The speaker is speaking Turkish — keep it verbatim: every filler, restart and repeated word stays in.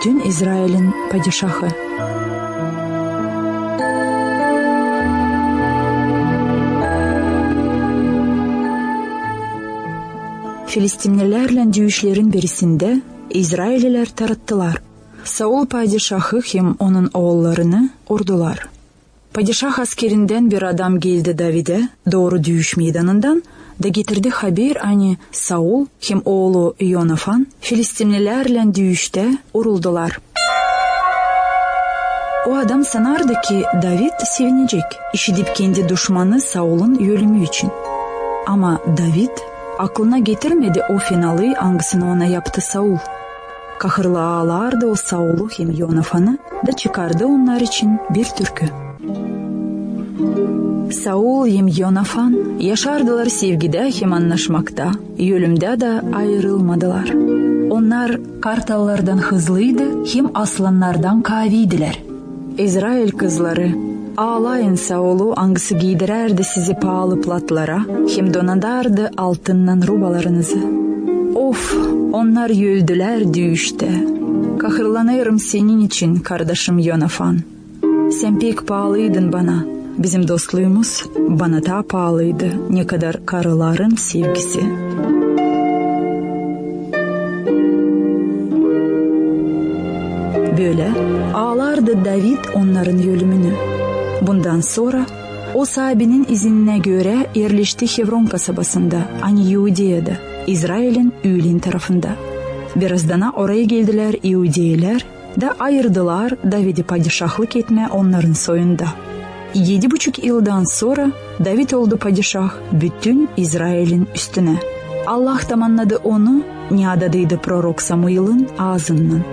bütün İsrail'in padişahı. Filistinlilerle dövüşlerin birisinde İsrailliler tarattılar. Saul padişahı hem onun oğullarını ordular. Padişah askerinden bir adam geldi David'e doğru dövüş meydanından da getirdi haber hani Saul hem oğlu Yonafan Filistinlilerle dövüşte vuruldular. O adam sanardı ki David sevinecek, işitip kendi düşmanı Saul'un ölümü için. Ama David aklına getirmedi o fenalığı hangisini ona yaptı Saul. Kahırlı ağlardı o Saul'u hem Yonafan'ı da çıkardı onlar için bir türkü. Saul hem Yonafan yaşardılar sevgide hem anlaşmakta, ölümde de ayrılmadılar. Onlar kartallardan hızlıydı hem aslanlardan kaviydiler. İsrail kızları, ağlayın Saul'u hangisi giydirerdi sizi pahalı platlara, hem donadardı altından rubalarınızı. Of, onlar öldüler dövüşte. Kahırlanıyorum senin için kardeşim Yonafan. Sen pek pahalıydın bana. Bizim dostluğumuz bana da pahalıydı. Ne kadar karıların sevgisi. Böyle ağlardı David onların ölümünü. Bundan sonra o sahibinin iznine göre yerleşti Hebron kasabasında, hani Yahudiye'de, İsrail'in Ülin tarafında. Birazdan oraya geldiler Yahudiler da ayırdılar David'i padişahlık etme onların soyunda. Yedi buçuk yıldan sonra David oldu padişah bütün İsrail'in üstüne. Allah tamamladı onu, ne adadıydı prorok Samuel'ın ağzından.